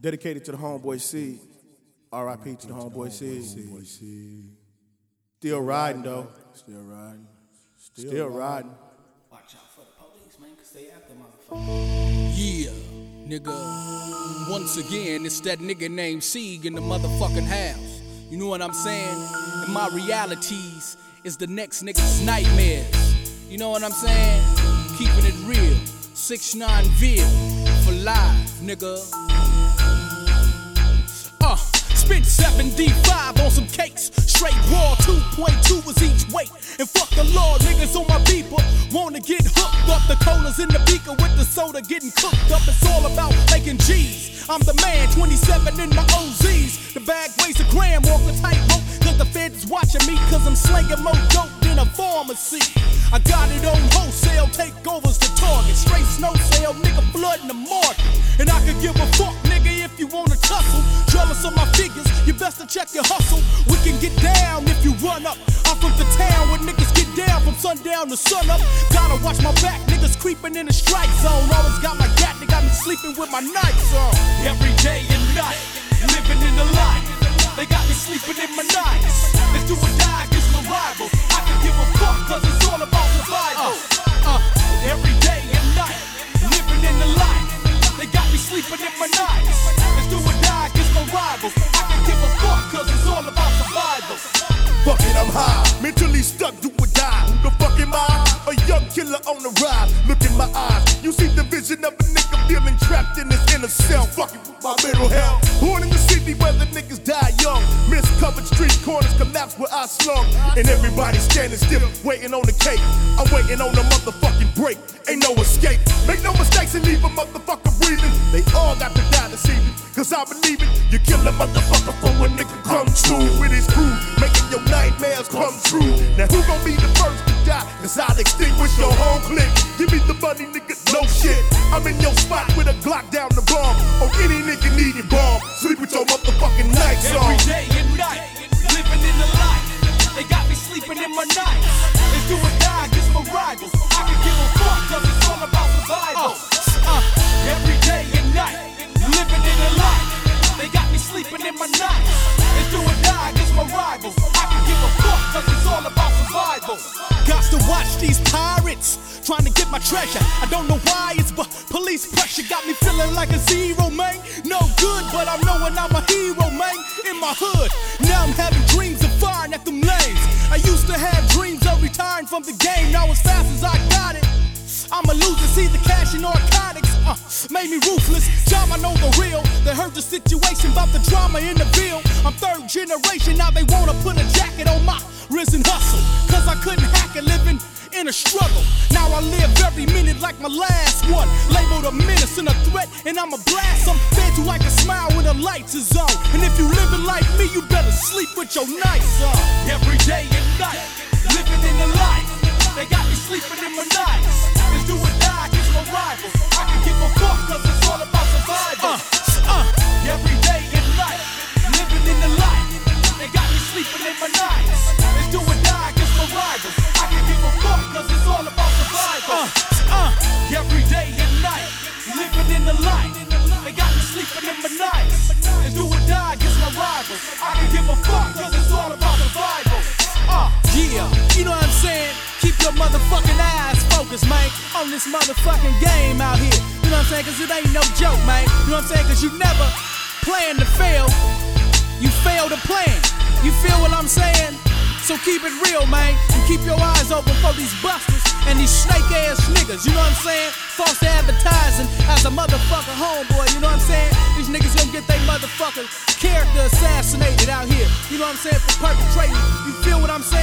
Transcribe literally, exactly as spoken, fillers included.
Dedicated to the homeboy C. R I P to the homeboy C. Still riding though. Still riding. Still, Still riding. Watch out for the police, man, cause they after motherfuckers. Yeah, nigga. Once again, it's that nigga named Sieg in the motherfucking house. You know what I'm saying? And my realities is the next nigga's nightmares. You know what I'm saying? Keeping it real. six nine Ville for life, nigga. Uh, spent seventy-five on some cakes. Straight raw, two point two was each weight. And fuck the Lord, niggas on my beeper wanna get hooked up. The colas in the beaker with the soda getting cooked up. It's all about making G's. I'm the man, twenty-seven in my O Z's. The bag weighs a gram, walk a tightrope. Cause the feds watching me, cause I'm slinging more dope than a pharmacy. I got it on wholesale, takeovers to Target. Straight snow sale, nigga flooding the market. And I could give a fuck, nigga, if you wanna tussle. Jealous of my figures, you best to check your hustle. We can get down if you run up. I'm from the town where niggas get down from sundown to sunup. Gotta watch my back, niggas creeping in the strike zone. Always got my gat, they got me sleeping with my nights on. Every day and night, living in the light. They got me sleeping in my nights. Let's do or die against my rivals. I can give a fuck cause it's all about survival. Uh, uh, every day and night, living in the light. They got me sleeping in my nights. Let's do or die against my rivals. I can give a fuck cause it's all about survival. Fuck it, I'm high, mentally stuck, do or die. Who the fuck am I? A young killer on the ride. Look in my eyes, you see the vision of a nigga feeling trapped in his inner self. Fucking with my mental health. Born in the city where the niggas die young. Miscovered street corners collapse where I slump. And everybody standing still, waiting on the cake. I'm waiting on the motherfucking break. Ain't no escape. Make no mistakes and leave a motherfucker breathing. They all got to die this evening, cause I believe it. You kill a motherfucker for a nigga come true with his crew, making your nightmares come true. Now who gon' be the first to die? Cause I'll extinguish your whole clique. Give me the money, nigga, no shit. I'm in your spot with a Glock down the bomb. On any nigga needing bomb. Sleep with your motherfucking nights on. Every day and night, living in the light. They got me sleeping in my nights. Let's do or die against my rivals. I can give a fuck cause it's all about survival. Uh, uh, every day and night, living in the light. They got me sleeping in my nights. Let's do or die against my rivals. I can give a fuck cause it's all about survival. Got to watch these pirates trying to get my treasure. I don't know why it's but police pressure got me feeling like a zero, man. No good, but I'm knowing I'm a hero, man. In my hood, now I'm having dreams of firing at them lanes. I used to have dreams of retiring from the game. Now as fast as I got it, I'm a loser, see the cash in narcotics, uh, made me ruthless. Job, I know the real. They heard the situation about the drama in the bill. I'm third generation, now they wanna put a jacket on my risen hustle. Cause I couldn't hack it living in a struggle. Now I live every minute like my last one. Labeled a menace and a threat, and I'm a blast. I'm fed to like a smile when the lights is on. And if you living like me, you better sleep with your nights on. Every day and night, living in the light. They got me sleeping in my nights. Let's do or die against my rivals. I can give a fuck cause it's all about survival. Uh, uh, every day and night, living in the light. They got me sleeping in my nights. Let's do or die against my rivals. I can give a fuck cause it's all about survival. Uh, uh, every day and night, living in the light. They got me sleeping in my nights. Let's do or die against my rivals. I can give a fuck cause it's all about survival. Uh, yeah, you know what I'm saying? Keep your motherfucking eyes focused, man, on this motherfucking game out here. You know what I'm saying? Cause it ain't no joke, man. You know what I'm saying? Cause you never plan to fail. You fail to plan. You feel what I'm saying? So keep it real, man, and keep your eyes open for these busters and these snake-ass niggas, you know what I'm saying? False advertising as a motherfucker homeboy, you know what I'm saying? These niggas gonna get they motherfucking character assassinated out here, you know what I'm saying, for perpetrating, you feel what I'm saying?